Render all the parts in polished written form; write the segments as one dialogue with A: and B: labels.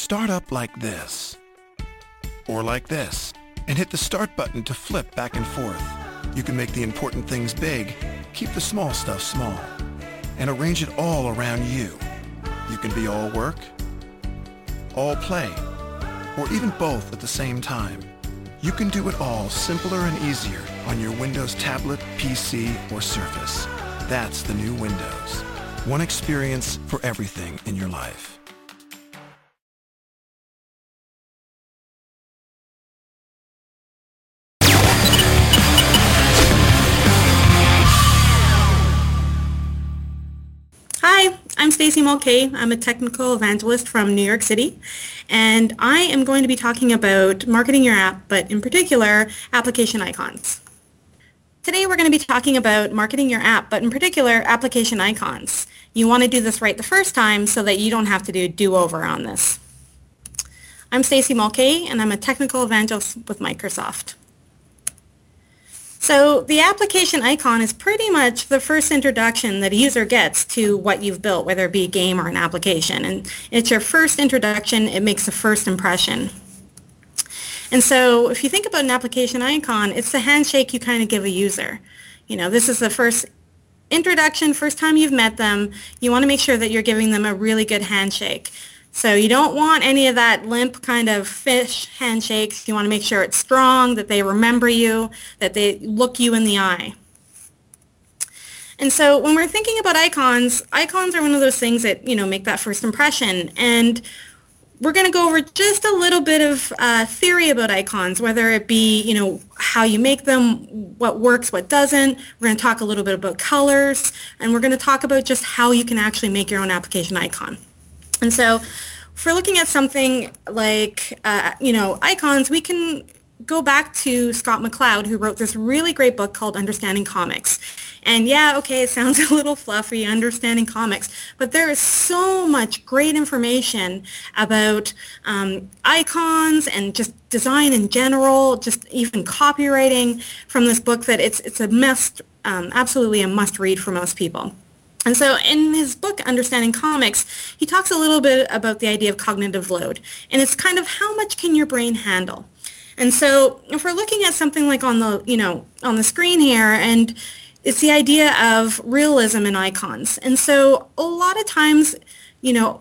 A: start up like this, or like this, and hit the Start button to flip back and forth. You can make the important things big, keep the small stuff small, and arrange it all around you. You can be all work, all play, or even both at the same time. You can do it all simpler and easier on your Windows tablet, PC, or Surface. That's the new Windows. One experience for everything in your life.
B: Hi, I'm Stacey Mulcahy. I'm a technical evangelist from New York City, and I am going to be talking about marketing your app, but in particular, application icons. Today we're going to be talking about marketing your app, but in particular, application icons. You want to do this right the first time so that you don't have to do a do-over on this. I'm Stacey Mulcahy, and I'm a technical evangelist with Microsoft. So the application icon is pretty much the first introduction that a user gets to what you've built, whether it be a game or an application. And it's your first introduction. It makes the first impression. And so if you think about an application icon, it's the handshake you kind of give a user. You know, this is the first introduction, first time you've met them. You want to make sure that you're giving them a really good handshake. So you don't want any of that limp kind of fish handshakes. You want to make sure it's strong, that they remember you, that they look you in the eye. And so when we're thinking about icons, icons are one of those things that, you know, make that first impression. And we're going to go over just a little bit of theory about icons, whether it be, you know, how you make them, what works, what doesn't. We're going to talk a little bit about colors, and we're going to talk about just how you can actually make your own application icon. And so if we're looking at something like, you know, icons, we can go back to Scott McCloud, who wrote this really great book called Understanding Comics. And yeah, okay, it sounds a little fluffy, understanding comics, but there is so much great information about icons and just design in general, just even copywriting from this book that it's a must, absolutely a must read for most people. And so in his book, Understanding Comics, he talks a little bit about the idea of cognitive load. And it's kind of how much can your brain handle? And so if we're looking at something like on the, you know, on the screen here, and it's the idea of realism in icons. And so a lot of times, you know,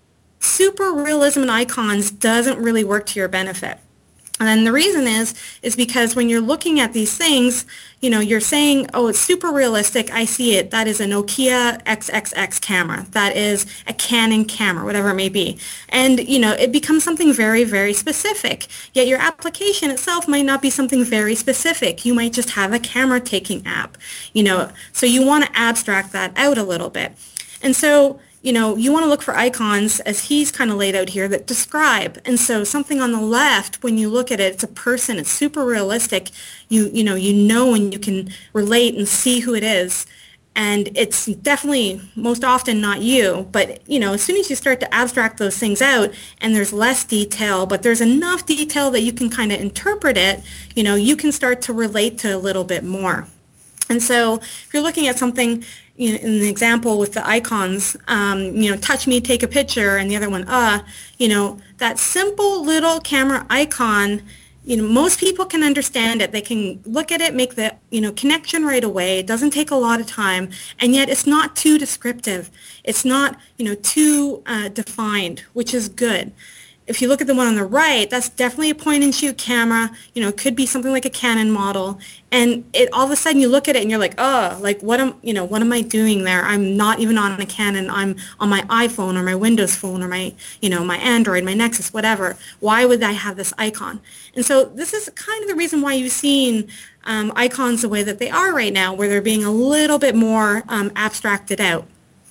B: super realism in icons doesn't really work to your benefit. And the reason is because when you're looking at these things, you know, you're saying, oh, it's super realistic. I see it. That is a Nokia XXX camera. That is a Canon camera, whatever it may be. And, you know, it becomes something very, very specific. Yet your application itself might not be something very specific. You might just have a camera taking app, you know, so you want to abstract that out a little bit. And so, you know, you want to look for icons, as he's kind of laid out here, that describe. And so something on the left, when you look at it, it's a person, it's super realistic. You know, and you can relate and see who it is. And it's definitely most often not you, but, you know, as soon as you start to abstract those things out and there's less detail, but there's enough detail that you can kind of interpret it, you know, you can start to relate to a little bit more. And so if you're looking at something, you know, in the example with the icons, you know, touch me, take a picture, and the other one, you know, that simple little camera icon, you know, most people can understand it. They can look at it, make the, you know, connection right away. It doesn't take a lot of time, and yet it's not too descriptive. It's not, you know, too defined, which is good. If you look at the one on the right, that's definitely a point-and-shoot camera. You know, it could be something like a Canon model. And it all of a sudden you look at it and you're like, oh, like what am I doing there? I'm not even on a Canon. I'm on my iPhone or my Windows phone or my, you know, my Android, my Nexus, whatever. Why would I have this icon? And so this is kind of the reason why you've seen icons the way that they are right now, where they're being a little bit more abstracted out.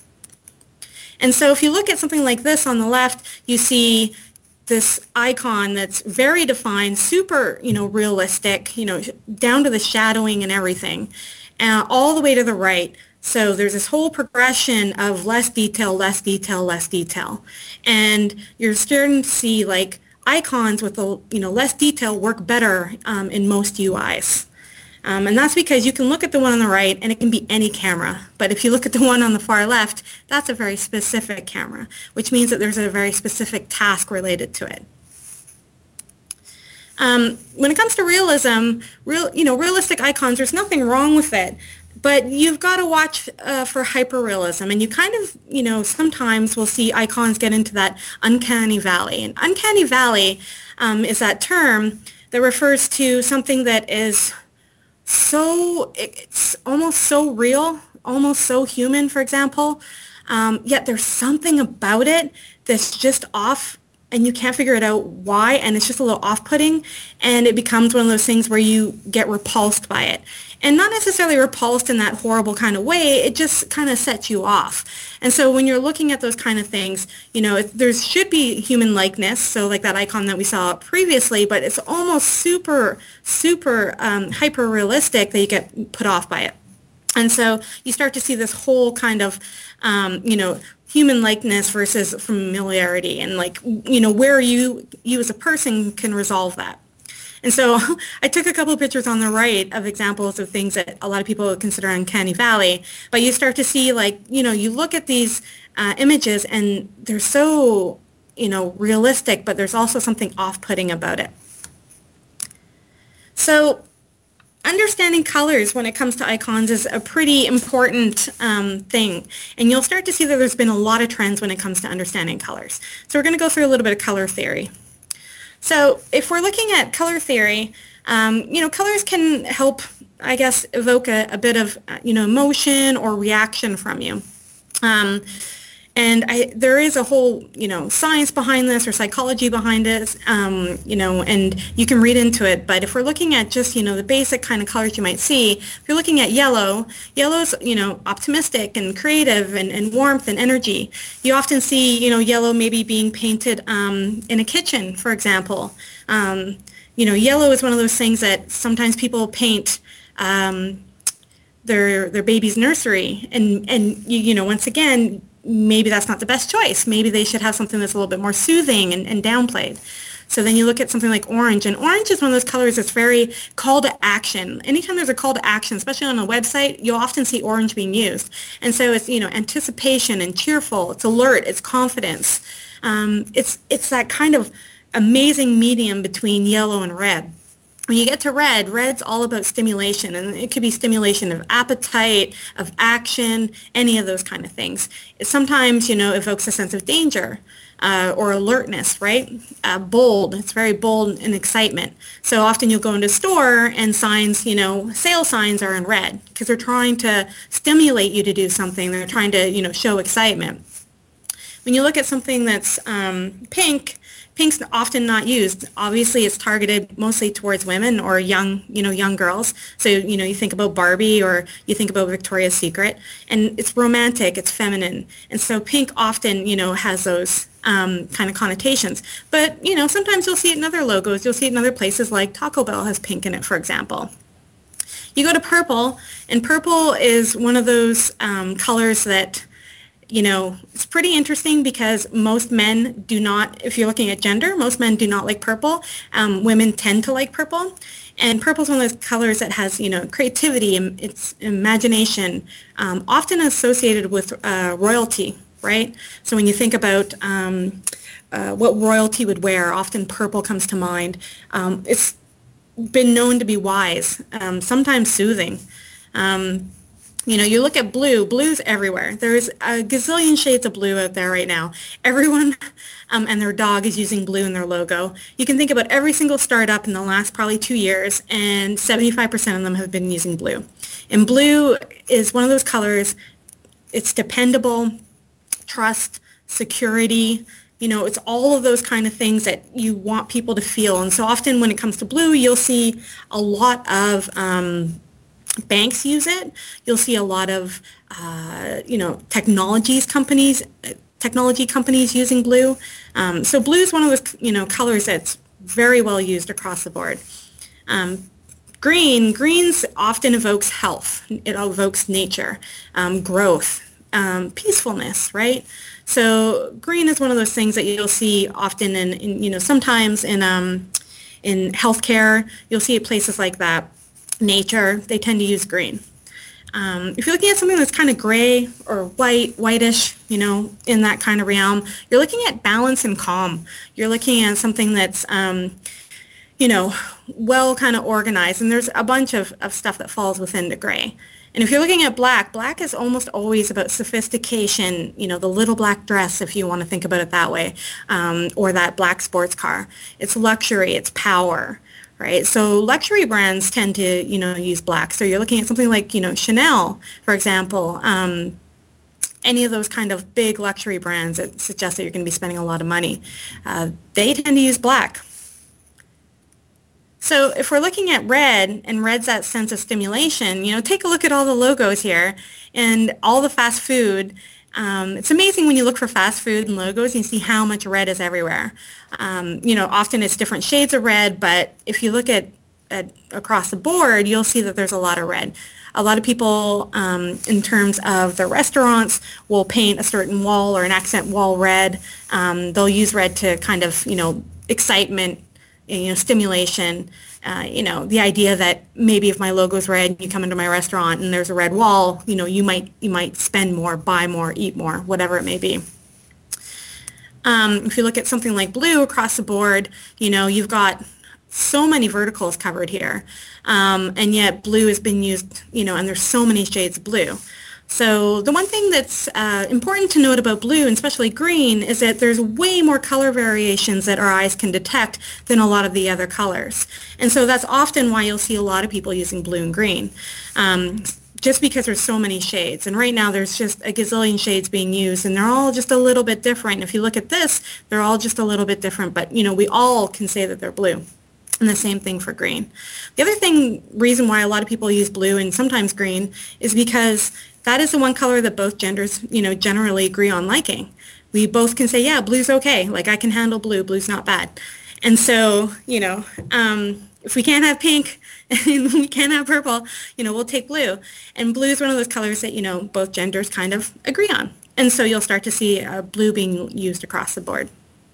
B: And so if you look at something like this on the left, you see this icon that's very defined, super, you know, realistic, you know, down to the shadowing and everything, all the way to the right. So there's this whole progression of less detail, less detail, less detail. And you're starting to see like icons with, you know, less detail work better in most UIs. And that's because you can look at the one on the right and it can be any camera. But if you look at the one on the far left, that's a very specific camera, which means that there's a very specific task related to it. When it comes to realism, realistic icons, there's nothing wrong with it. But you've got to watch for hyperrealism, and you kind of, sometimes we'll see icons get into that uncanny valley. And uncanny valley is that term that refers to something that is it's almost so real, almost so human, for example, yet there's something about it that's just off, and you can't figure it out why, and it's just a little off-putting, and it becomes one of those things where you get repulsed by it. And not necessarily repulsed in that horrible kind of way, it just kind of sets you off. And so when you're looking at those kind of things, there should be human likeness, so like that icon that we saw previously, but it's almost super hyper-realistic that you get put off by it. And so you start to see this whole kind of, human likeness versus familiarity, and where you as a person can resolve that. And so I took a couple of pictures on the right of examples of things that a lot of people consider uncanny valley, but you start to see you look at these images and they're so, realistic, but there's also something off-putting about it. So understanding colors when it comes to icons is a pretty important thing. And you'll start to see that there's been a lot of trends when it comes to understanding colors. So we're going to go through a little bit of color theory. So if we're looking at color theory, colors can help, I guess, evoke a bit of, emotion or reaction from you. There is a whole, science behind this or psychology behind it, and you can read into it. But if we're looking at just, the basic kind of colors you might see, if you're looking at yellow's, optimistic and creative and warmth and energy. You often see, yellow maybe being painted in a kitchen, for example. Yellow is one of those things that sometimes people paint their baby's nursery. And once again, maybe that's not the best choice. Maybe they should have something that's a little bit more soothing and downplayed. So then you look at something like orange, and orange is one of those colors that's very call to action. Anytime there's a call to action, especially on a website, you'll often see orange being used. And so it's, anticipation and cheerful, it's alert, it's confidence. It's that kind of amazing medium between yellow and red. When you get to red, red's all about stimulation, and it could be stimulation of appetite, of action, any of those kind of things. It sometimes, evokes a sense of danger or alertness, right? Bold, it's very bold and excitement. So often you'll go into a store and signs, sale signs are in red because they're trying to stimulate you to do something. They're trying to, show excitement. When you look at something that's pink, pink's often not used. Obviously, it's targeted mostly towards women or young girls. So, you think about Barbie or you think about Victoria's Secret, and it's romantic, it's feminine. And so pink often, has those kind of connotations. But, sometimes you'll see it in other logos. You'll see it in other places like Taco Bell has pink in it, for example. You go to purple, and purple is one of those colors that it's pretty interesting because most men do not, if you're looking at gender, most men do not like purple. Women tend to like purple. And purple is one of those colors that has, creativity and it's imagination, often associated with royalty, right? So when you think about what royalty would wear, often purple comes to mind. It's been known to be wise, sometimes soothing. You look at blue's everywhere. There's a gazillion shades of blue out there right now. Everyone and their dog is using blue in their logo. You can think about every single startup in the last probably 2 years, and 75% of them have been using blue. And blue is one of those colors, it's dependable, trust, security, it's all of those kind of things that you want people to feel. And so often when it comes to blue, you'll see a lot of banks use it. You'll see a lot of, technology companies using blue. So blue is one of those, colors that's very well used across the board. Greens often evokes health. It evokes nature, growth, peacefulness, right? So green is one of those things that you'll see often in sometimes in healthcare. You'll see it places like that. nature, they tend to use green. If you're looking at something that's kind of gray or whitish, in that kind of realm, you're looking at balance and calm. You're looking at something that's, well kind of organized. And there's a bunch of stuff that falls within the gray. And if you're looking at black, black is almost always about sophistication, the little black dress, if you want to think about it that way, or that black sports car. It's luxury, it's power. Right, so luxury brands tend to, use black. So you're looking at something like, Chanel, for example, any of those kind of big luxury brands that suggest that you're going to be spending a lot of money. They tend to use black. So if we're looking at red, and red's that sense of stimulation, take a look at all the logos here and all the fast food. It's amazing when you look for fast food and logos and you see how much red is everywhere. Often it's different shades of red, but if you look at across the board, you'll see that there's a lot of red. A lot of people, in terms of their restaurants, will paint a certain wall or an accent wall red. They'll use red to kind of, excitement, stimulation. The idea that maybe if my logo's red, you come into my restaurant and there's a red wall, you might spend more, buy more, eat more, whatever it may be. If you look at something like blue across the board, you've got so many verticals covered here, and yet blue has been used, and there's so many shades of blue. So the one thing that's important to note about blue, and especially green, is that there's way more color variations that our eyes can detect than a lot of the other colors. And so that's often why you'll see a lot of people using blue and green, just because there's so many shades. And right now there's just a gazillion shades being used, and they're all just a little bit different. If you look at this, they're all just a little bit different, but we all can say that they're blue. And the same thing for green. The other reason why a lot of people use blue and sometimes green is because that is the one color that both genders, generally agree on liking. We both can say, yeah, blue's okay. Like, I can handle blue. Blue's not bad. And so, if we can't have pink and we can't have purple, we'll take blue. And blue is one of those colors that, both genders kind of agree on. And so you'll start to see blue being used across the board.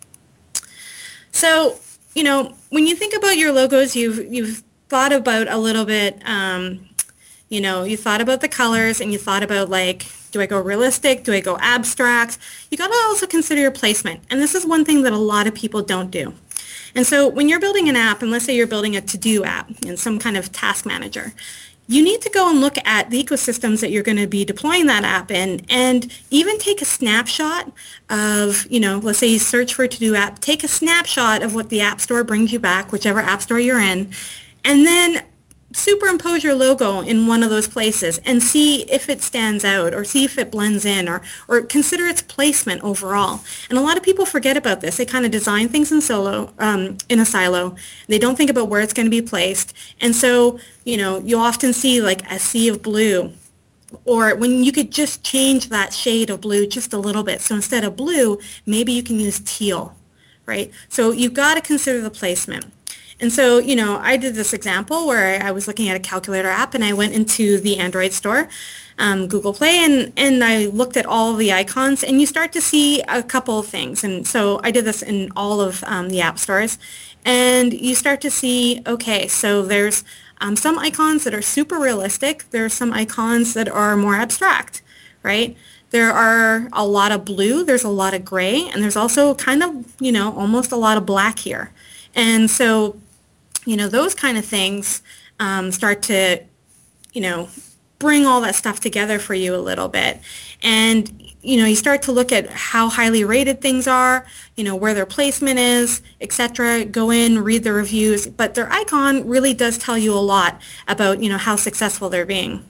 B: So, when you think about your logos, you've thought about a little bit, you thought about the colors, and you thought about, like, do I go realistic? Do I go abstract? You got to also consider your placement. And this is one thing that a lot of people don't do. And so when you're building an app, and let's say you're building a to-do app in some kind of task manager, you need to go and look at the ecosystems that you're going to be deploying that app in, and even take a snapshot of, let's say you search for a to-do app, take a snapshot of what the App Store brings you back, whichever App Store you're in, and then superimpose your logo in one of those places and see if it stands out, or see if it blends in, or consider its placement overall. And a lot of people forget about this. They kind of design things in a silo. They don't think about where it's going to be placed. And so, you often see like a sea of blue, or when you could just change that shade of blue just a little bit. So instead of blue, maybe you can use teal, right? So you've got to consider the placement. And so, I did this example where I was looking at a calculator app, and I went into the Android store, Google Play, and I looked at all of the icons, and you start to see a couple of things. And so I did this in all of the app stores, and you start to see, okay, so there's some icons that are super realistic. There are some icons that are more abstract, right? There are a lot of blue, there's a lot of gray, and there's also kind of, almost a lot of black here. And so, those kind of things start to, bring all that stuff together for you a little bit. And, you start to look at how highly rated things are, where their placement is, etc. Go in, read the reviews. But their icon really does tell you a lot about, how successful they're being.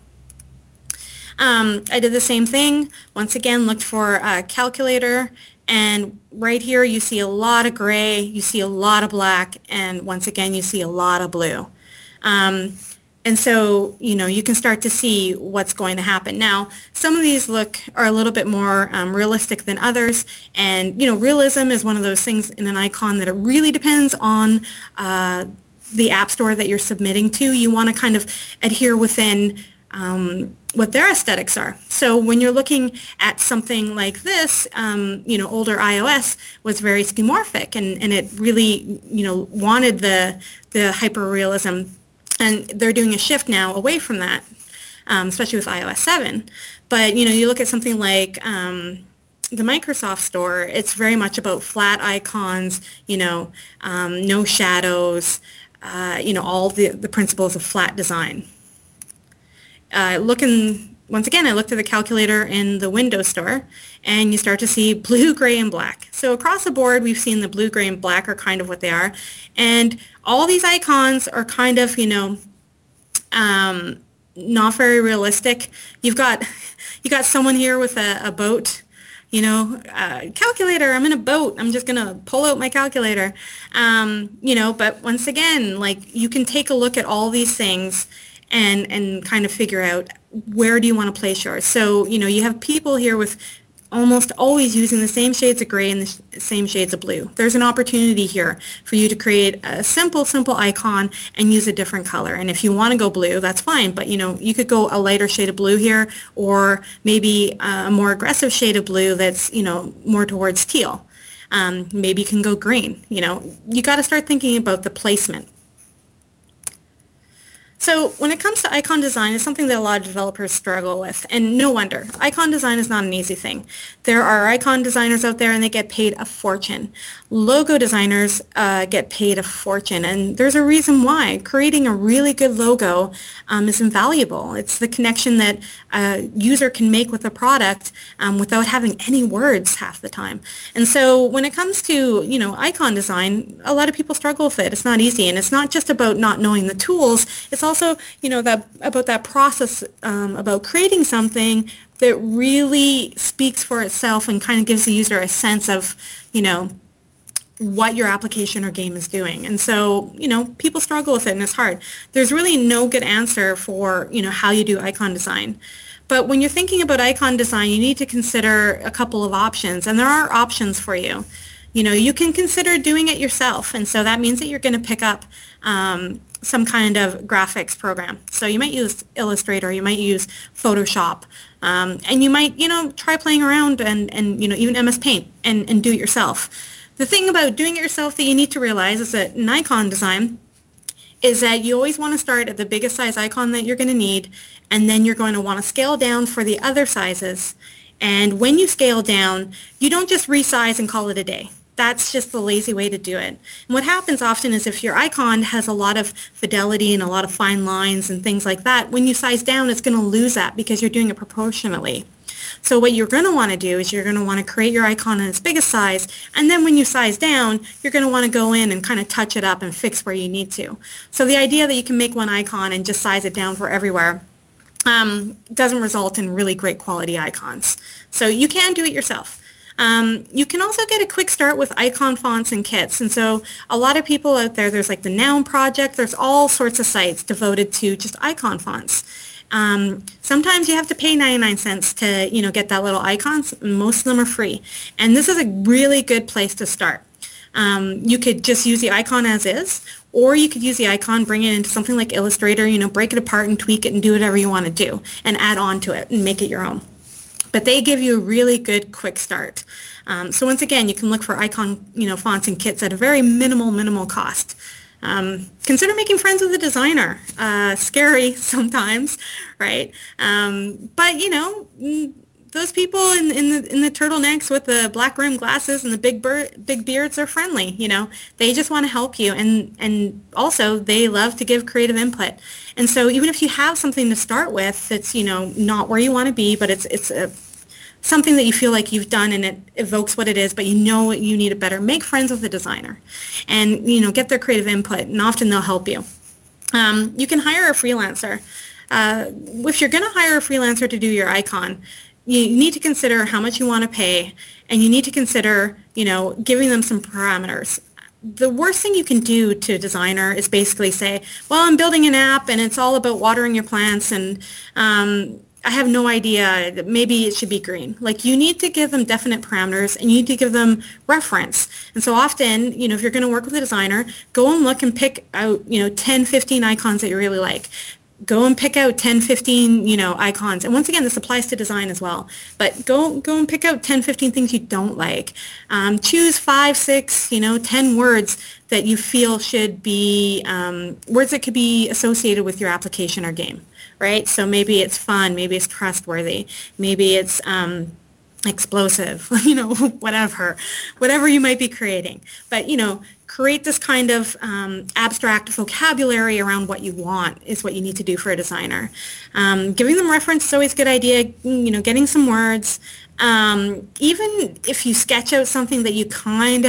B: I did the same thing. Once again, looked for a calculator. And right here, you see a lot of gray, you see a lot of black, and once again, you see a lot of blue. And so, you can start to see what's going to happen. Now, some of these are a little bit more realistic than others. And, realism is one of those things in an icon that it really depends on the app store that you're submitting to. You want to kind of adhere within what their aesthetics are. So when you're looking at something like this, older iOS was very skeuomorphic, and it really, wanted the hyper-realism And they're doing a shift now away from that, especially with iOS 7. But, you look at something like the Microsoft Store, it's very much about flat icons, no shadows, all the principles of flat design. Once again, I looked at the calculator in the Windows Store, and you start to see blue, gray, and black. So across the board, we've seen the blue, gray, and black are kind of what they are. And all these icons are kind of, not very realistic. You got someone here with a boat, calculator, I'm in a boat. I'm just going to pull out my calculator. But once again, you can take a look at all these things and kind of figure out where do you want to place yours. So, you have people here with almost always using the same shades of gray and the same shades of blue. There's an opportunity here for you to create a simple icon and use a different color. And if you want to go blue, that's fine. But, you could go a lighter shade of blue here, or maybe a more aggressive shade of blue that's, more towards teal. Maybe you can go green. You got to start thinking about the placement. So when it comes to icon design, it's something that a lot of developers struggle with, and no wonder. Icon design is not an easy thing. There are icon designers out there, and they get paid a fortune. Logo designers get paid a fortune, and there's a reason why. Creating a really good logo is invaluable. It's the connection that a user can make with a product without having any words half the time. And so when it comes to, icon design, a lot of people struggle with it. It's not easy, and it's not just about not knowing the tools. It's also, about that process, about creating something that really speaks for itself and kind of gives the user a sense of, what your application or game is doing. And so, people struggle with it, and it's hard. There's really no good answer for, how you do icon design. But when you're thinking about icon design, you need to consider a couple of options, and there are options for you. You can consider doing it yourself, and so that means that you're going to pick up some kind of graphics program. So you might use Illustrator, you might use Photoshop, and you might, try playing around and even MS Paint and do it yourself. The thing about doing it yourself that you need to realize is that in icon design is that you always want to start at the biggest size icon that you're going to need, and then you're going to want to scale down for the other sizes. And when you scale down, you don't just resize and call it a day. That's just the lazy way to do it. And what happens often is if your icon has a lot of fidelity and a lot of fine lines and things like that, when you size down, it's going to lose that because you're doing it proportionally. So what you're going to want to do is you're going to want to create your icon in its biggest size, and then when you size down, you're going to want to go in and kind of touch it up and fix where you need to. So the idea that you can make one icon and just size it down for everywhere doesn't result in really great quality icons. So you can do it yourself. You can also get a quick start with icon fonts and kits. And so a lot of people out there, there's like the Noun Project, there's all sorts of sites devoted to just icon fonts. Sometimes you have to pay 99 cents to, get that little icons. Most of them are free. And this is a really good place to start. You could just use the icon as is, or you could use the icon, bring it into something like Illustrator, break it apart and tweak it and do whatever you want to do and add on to it and make it your own. But they give you a really good quick start. So once again, you can look for icon, fonts and kits at a very minimal cost. Consider making friends with a designer. Scary sometimes, right? But those people in the turtlenecks with the black rimmed glasses and the big beards are friendly. They just want to help you, and also they love to give creative input. And so even if you have something to start with that's not where you want to be, but it's something that you feel like you've done and it evokes what it is, but you need it better, make friends with the designer and get their creative input, and often they'll help you. You can hire a freelancer. If you're going to hire a freelancer to do your icon, you need to consider how much you want to pay, and you need to consider giving them some parameters. The worst thing you can do to a designer is basically say, well, I'm building an app and it's all about watering your plants, and I have no idea, maybe it should be green. You need to give them definite parameters, and you need to give them reference. And so often, if you're going to work with a designer, go and look and pick out, 10, 15 icons that you really like. go and pick out 10, 15, icons. And once again, this applies to design as well. But go and pick out 10, 15 things you don't like. Choose 5, 6, 10 words that you feel should be words that could be associated with your application or game, right? So maybe it's fun, maybe it's trustworthy, maybe it's explosive, whatever you might be creating. But, create this kind of abstract vocabulary around what you want is what you need to do for a designer. Giving them reference is always a good idea, getting some words. Even if you sketch out something that you kind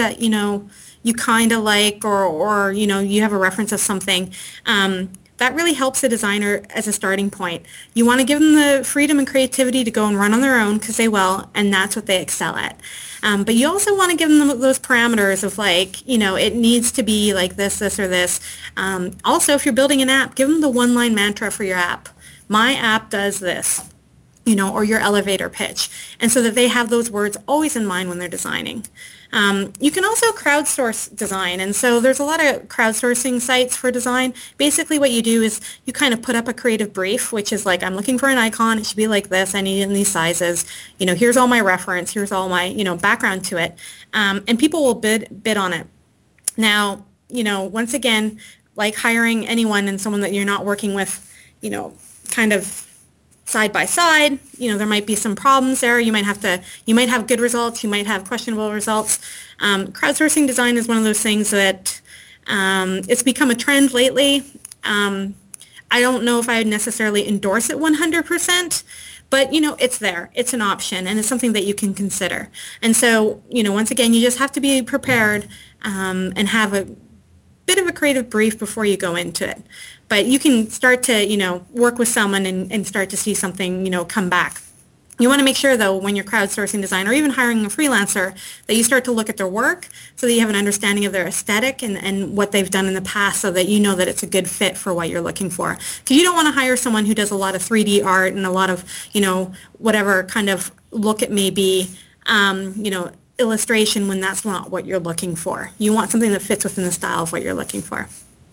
B: of like, or you have a reference of something, that really helps the designer as a starting point. You want to give them the freedom and creativity to go and run on their own, because they will, and that's what they excel at. But you also want to give them those parameters of it needs to be like this, or this. Also, if you're building an app, give them the one-line mantra for your app. My app does this, or your elevator pitch. And so that they have those words always in mind when they're designing. You can also crowdsource design, and so there's a lot of crowdsourcing sites for design. Basically what you do is you kind of put up a creative brief, which is like, I'm looking for an icon, it should be like this, I need it in these sizes, here's all my reference, here's all my, background to it, and people will bid on it. Now, once again, like hiring anyone and someone that you're not working with, kind of side by side, there might be some problems there. You might have good results, you might have questionable results. Crowdsourcing design is one of those things that it's become a trend lately. I don't know if I would necessarily endorse it 100%, but it's there. It's an option, and it's something that you can consider. And so, once again, you just have to be prepared and have a bit of a creative brief before you go into it. But you can start to, work with someone and start to see something, come back. You want to make sure, though, when you're crowdsourcing design or even hiring a freelancer, that you start to look at their work so that you have an understanding of their aesthetic and what they've done in the past, so that you know that it's a good fit for what you're looking for. Because you don't want to hire someone who does a lot of 3D art and a lot of, whatever kind of look it may be, illustration, when that's not what you're looking for. You want something that fits within the style of what you're looking for.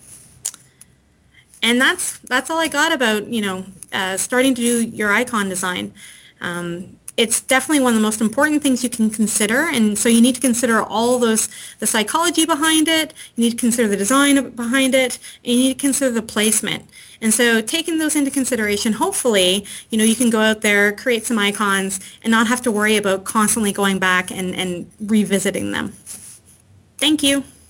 B: And that's all I got about, starting to do your icon design. It's definitely one of the most important things you can consider. And so you need to consider all those, the psychology behind it, you need to consider the design behind it, and you need to consider the placement. And so taking those into consideration, hopefully, you can go out there, create some icons, and not have to worry about constantly going back and revisiting them. Thank you.